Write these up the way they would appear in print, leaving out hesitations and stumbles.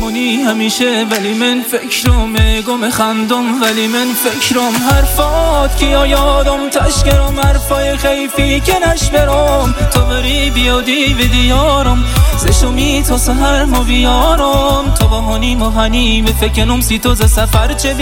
وامونی همیشه ولی من فکرم گم خندم ولی من فکرم حرفات کیا یادم تشکرم حرفای خیفی که نشبرم تو بری بیادی و دیارم زشمی تو سهر ما بیارم تو بهانی مهنی به فکنم سی تو ز سفر چه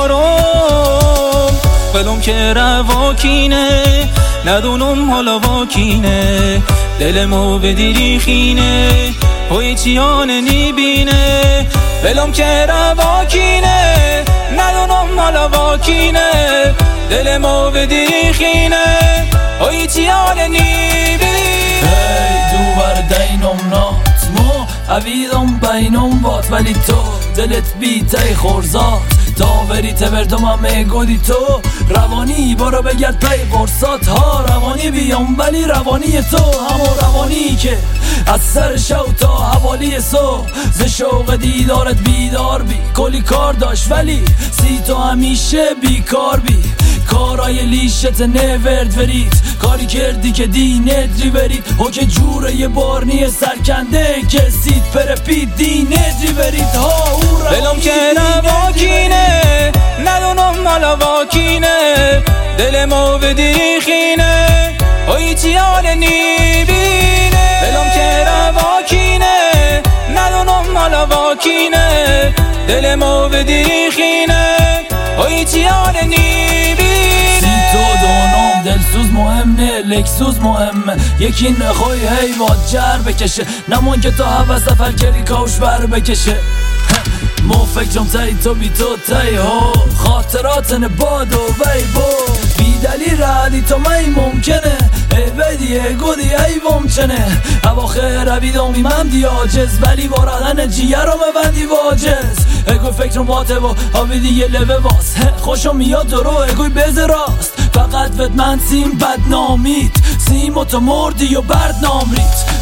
بیارم ولم که رواکینه ندونم حالا واکینه دلمو به دیری خینه هوی چیانه نیبینه ولم که رواکینه ندونم حالا واکینه دلمو به دیری خینه هوی چیانه نیبینه ای دوبر دینم نات مو عویدم بینم بات ولی تو دلت بیتی خورزات داوری تبردم همه گودی تو روانی برو بگرد پی قرصات ها روانی بیام ولی روانی تو همون روانی که از سر شو تا حوالی صبح ز شوق دیدارت بیدار بی کلی کار داشت ولی سی تو همیشه بیکار بی کارای لیشت نورد ورید کاری کردی که دینت ریورید او که جوره یه بارنی سرکنده که سید پرپید دینت ریورید ها او ولم که رواکینه ندونم مالا واکینه دلمو به دیری خینه اوی چیانه نیبینه ولم که رواکینه ندونم مالا واکینه دلمو به دیری خینه اوی چیانه نیبینه تو دونم دلسوز مهمه لکسوز مهمه یکی نخوی حیوات جر بکشه نمون که تو هوا سفر کری کاوش بر بکشه مو فکرم تایی تو بی تو تایی ها خاطرات نباد و وی بو بی دلیل ردی تو می ممکنه ای بدیه گودی ای ومچنه اواخر رویدم ایمم دیاجز ولی باردن جیه رو مبندی واجز اگوی فکرم باته و آوی دیگه لبه واس خوشم میاد درو اگوی بز راست فقط ود من سیم بدنامید سیم و تو مردی و بردنام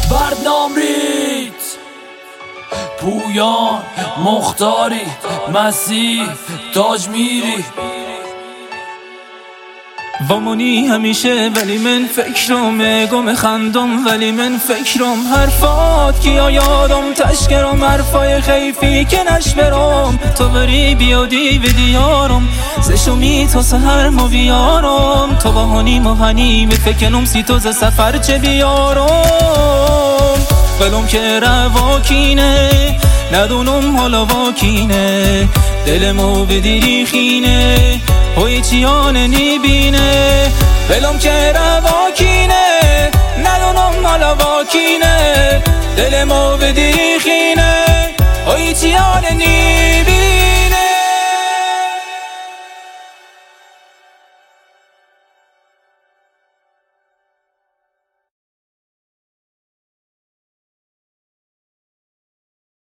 ریت پویان مختاری مسیح تاج میری وامونی همیشه ولی من فکرم گم خندم ولی من فکرم حرفات کیا یادم تشکرم حرفای خیفی که نشبرم تو بری بیادی و دیارم زشمی تو سهر ما بیارم تو بهانی مهنی به فکنم سی تو ز سفر چه بیارم ولم که رواکینه ندونم حالا واکینه دلمو به دیری خینه هوی چیانه نیبینه ولم که رواکینه ندونم حالا واکینه دلمو به دیری خینه هوی چیانه نیبینه